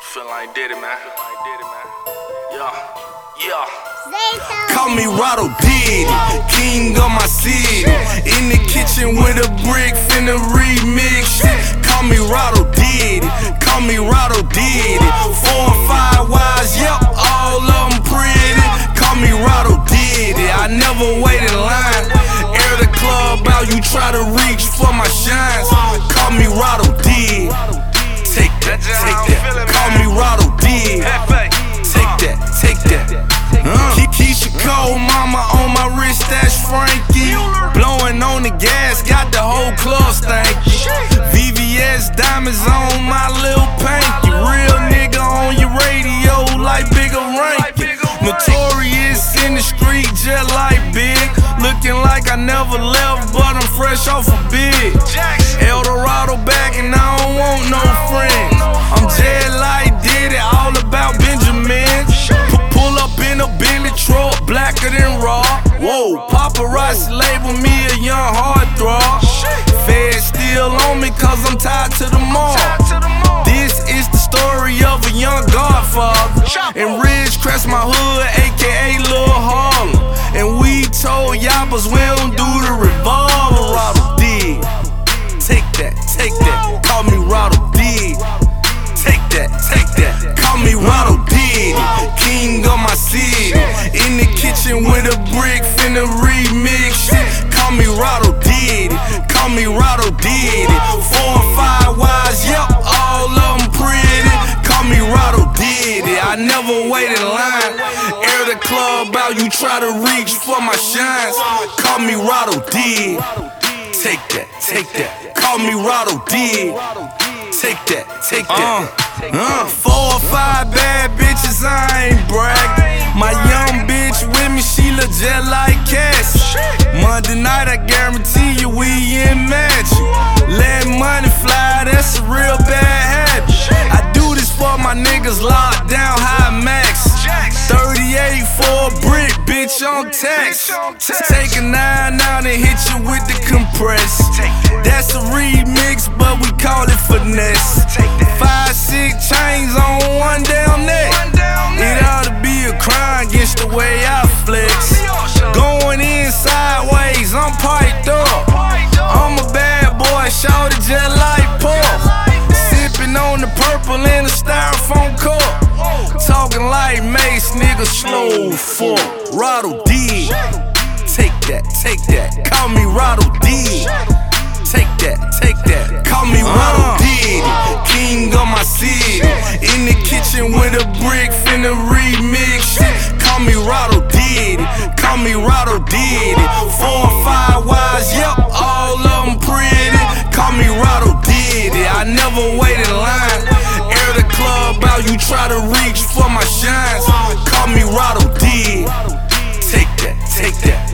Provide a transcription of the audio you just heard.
Feel like did it, man. Yeah, yeah. Call me Rado Diddy, king of my city. In the kitchen with a brick, finna remix shit. Call me Rado Diddy, call me Rado Diddy. 4 and 5 wise, yep, all of them pretty. Call me Rado Diddy, I never wait in line. Air the club out, you try to reach for my shines. Call me Rado Diddy. Take that, take that. Call me Rado Diddy. Take that, take that. Keisha Cole, mama on my wrist, that's Frankie. Blowing on the gas, got the whole club stanky. VVS diamonds on my little panky. Real nigga on your radio like Bigger Ranky. Notorious in the street just like Big. Looking like I never left, but I'm fresh off a big. Eldorado back and I don't want no friends. I'm just like Diddy, all about Benjamin. Pull up in a Bentley truck, blacker than raw. Whoa, paparazzi label me a young heartthrob. Feds still on me cause I'm tied to the mall. This is the story of a young godfather. And Ridgecrest my hood, aka Lil Harlem. And we told yappers we don't do the revolver. Rado Diddy. Take that, take that. Call me Rado Diddy. Take that, take that. Call me Rado Diddy, king of my city. In the kitchen with a brick, finna remix shit. Call me Rado Diddy, call me Rado Diddy. 4 and 5 wise, yep, all of them pretty. Call me Rado Diddy, I never wait in line. Air the club out, you try to reach for my shines. Call me Rado Diddy. Take that, take that. Call me Rado Diddy. Take that, take that. 4 or 5 bad bitches, I ain't bragging. My young bitch with me, she look just like Cassie. Monday night, I guarantee you we in magic. Let money fly, that's a real bad habit. I do this for my niggas locked down high max. 38 for a brick, bitch on tax. Take a 9 out and hit you with the compress. That's a remix, but we call it finesse. 5, 6 chains on one down neck. It ought to be a crime against the way I flex. Going in sideways, I'm piped up. I'm a bad boy, shorty just like Puff. Sipping on the purple in a styrofoam cup. Talking like Mace, nigga, slow fuck. Rado Diddy. Take that, take that. Call me Rado Diddy. Take that, take that. Call me Rado Diddy, king of my city. In the kitchen with a brick, finna remix shit. Call me Rado Diddy, call me Rado Diddy. 4 and 5 wise, yep, all of them pretty. Call me Rado Diddy, I never wait in line. Air the club out, you try to reach for my shines. Call me Rado Diddy. Take that, take that.